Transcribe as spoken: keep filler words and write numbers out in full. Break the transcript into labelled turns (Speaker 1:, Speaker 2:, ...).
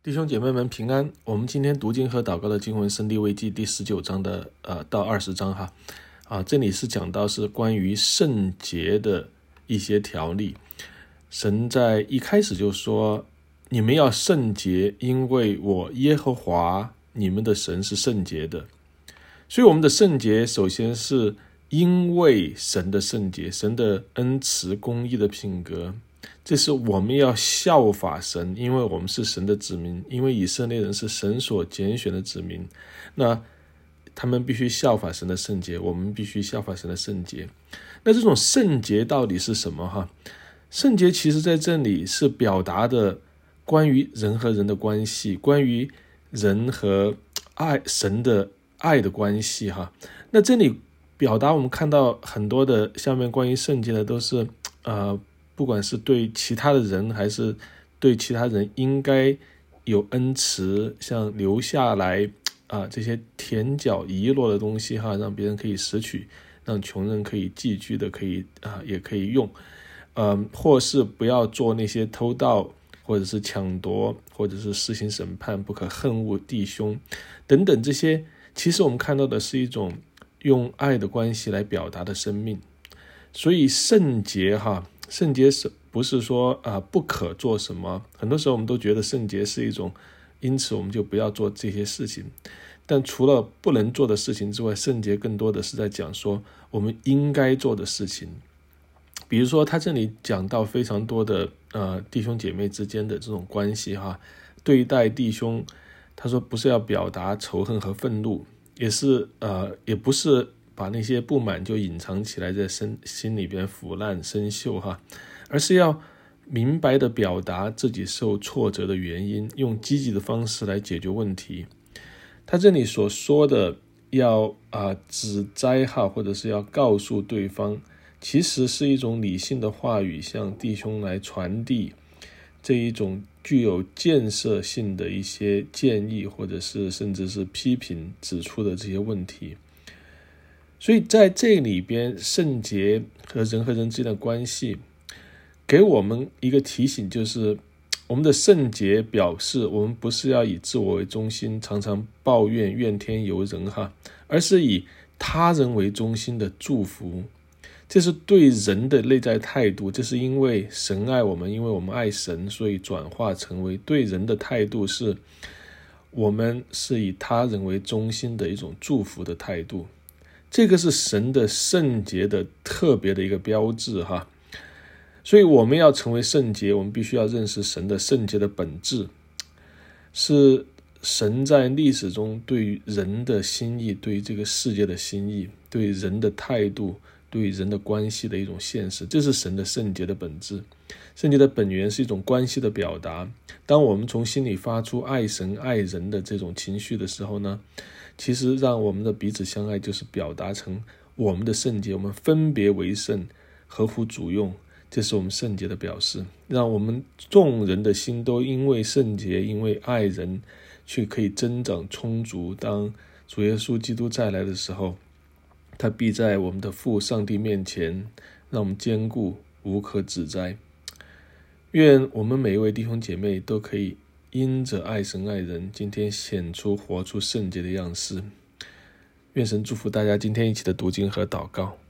Speaker 1: 弟兄姐妹们平安。我们今天读经和祷告的经文申利未记第十九章的呃到二十章哈啊，这里是讲到是关于圣洁的一些条例。神在一开始就说，你们要圣洁，因为我耶和华你们的神是圣洁的。所以我们的圣洁首先是因为神的圣洁，神的恩慈公义的品格，这是我们要效法神，因为我们是神的子民，因为以色列人是神所拣选的子民，那他们必须效法神的圣洁，我们必须效法神的圣洁。那这种圣洁到底是什么哈？圣洁其实在这里是表达的关于人和人的关系，关于人和爱神的爱的关系哈。那这里表达我们看到很多的下面关于圣洁的都是呃不管是对其他的人还是对其他人应该有恩慈，像留下来啊、呃、这些填脚遗落的东西哈，让别人可以拾取，让穷人可以寄居的可以啊、呃、也可以用，呃或是不要做那些偷盗或者是抢夺或者是施行审判，不可恨恶弟兄等等，这些其实我们看到的是一种用爱的关系来表达的生命。所以圣洁哈，圣洁是不是说啊、呃、不可做什么？很多时候我们都觉得圣洁是一种，因此我们就不要做这些事情。但除了不能做的事情之外，圣洁更多的是在讲说我们应该做的事情。比如说他这里讲到非常多的呃弟兄姐妹之间的这种关系哈，对待弟兄，他说不是要表达仇恨和愤怒，也是呃也不是把那些不满就隐藏起来在心心里边腐烂生锈哈，而是要明白的表达自己受挫折的原因，用积极的方式来解决问题。他这里所说的要啊、呃、指摘哈，或者是要告诉对方，其实是一种理性的话语，向弟兄来传递这一种具有建设性的一些建议，或者是甚至是批评指出的这些问题。所以在这里边，圣洁和人和人之间的关系给我们一个提醒，就是我们的圣洁表示我们不是要以自我为中心，常常抱怨怨天尤人哈，而是以他人为中心的祝福。这是对人的内在态度，这是因为神爱我们，因为我们爱神，所以转化成为对人的态度，是我们是以他人为中心的一种祝福的态度。这个是神的圣洁的特别的一个标志哈。所以我们要成为圣洁，我们必须要认识神的圣洁的本质，是神在历史中对于人的心意，对于这个世界的心意，对人的态度，对人的关系的一种现实，这是神的圣洁的本质。圣洁的本源是一种关系的表达。当我们从心里发出爱神爱人的这种情绪的时候呢，其实让我们的彼此相爱就是表达成我们的圣洁，我们分别为圣，合乎主用，这是我们圣洁的表示，让我们众人的心都因为圣洁，因为爱人，去可以增长充足。当主耶稣基督再来的时候，他必在我们的父上帝面前让我们坚固，无可指摘。愿我们每一位弟兄姐妹都可以因着爱神爱人，今天显出活出圣洁的样式。愿神祝福大家今天一起的读经和祷告。